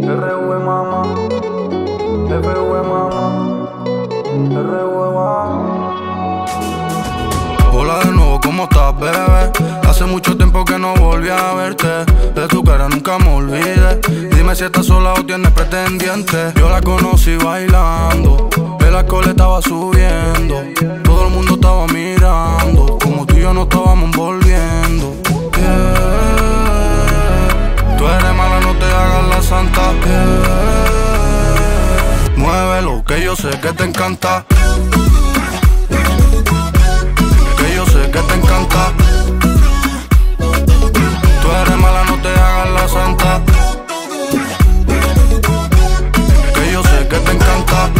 R.V. mamá, F.V. mamá, R.V. mamá. Hola de nuevo, ¿cómo estás, bebé? Hace mucho tiempo que no volví a verte. De tu cara nunca me olvidé. Dime si estás sola o tienes pretendiente. Yo la conocí bailando, el alcohol estaba subiendo, todo el mundo estaba mirando, como tú y yo nos estábamos envolviendo. Tú eres mala, no te hagas la santa. Muévelo, que yo sé que te encanta. Que yo sé que te encanta. Tú eres mala, no te hagas la santa. Que yo sé que te encanta.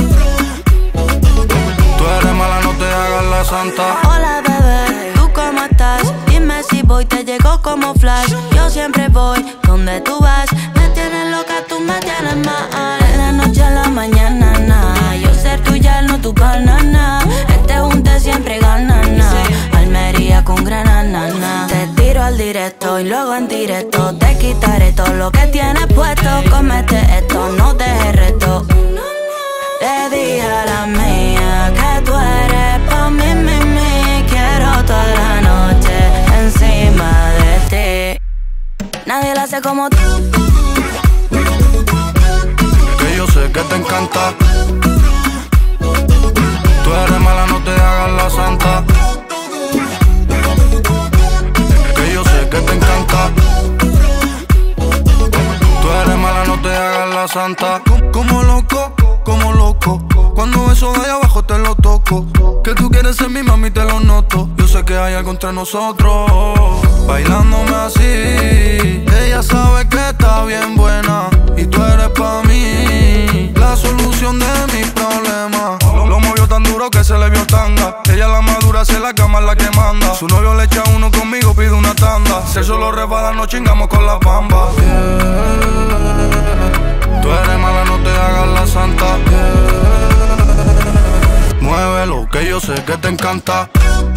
Tú eres mala, no te hagas la santa. Hola bebé, ¿tú cómo estás? Dime si voy, te llego como flash. Yo siempre voy donde tú vas. Me tienes loca, tú me tienes mal. De la noche a la mañana, nah. Yo ser tuya, no tu banana. Este junte siempre gana, nah. Almería con granana, nah. Te tiro al directo y luego en directo te quitaré todo lo que tienes puesto. Comete esto, no dejes reto. Le dije a la mía que tú eres pa' mí, quiero toda la noche encima de ti. Nadie la hace como tú. Que yo sé que te encanta. Tú eres mala, no te hagas la santa. Que yo sé que te encanta. Tú eres mala, no te hagas la santa. Como loco, como loco. Cuando eso de ahí abajo te lo toco. Que tú quieres ser mi mami, te lo noto. Yo sé que hay algo entre nosotros. Bailándome así. Ella sabe que está bien buena y tú eres pa' mí la solución de mis problemas. Lo movió tan duro que se le vio tanga. Ella la madura, se la cama la que manda. Su novio le echa uno, conmigo pide una tanda. Si eso lo resbala, nos chingamos con la bamba. Tú eres mala, no te hagas la santa. Muévelo, que yo sé que te encanta.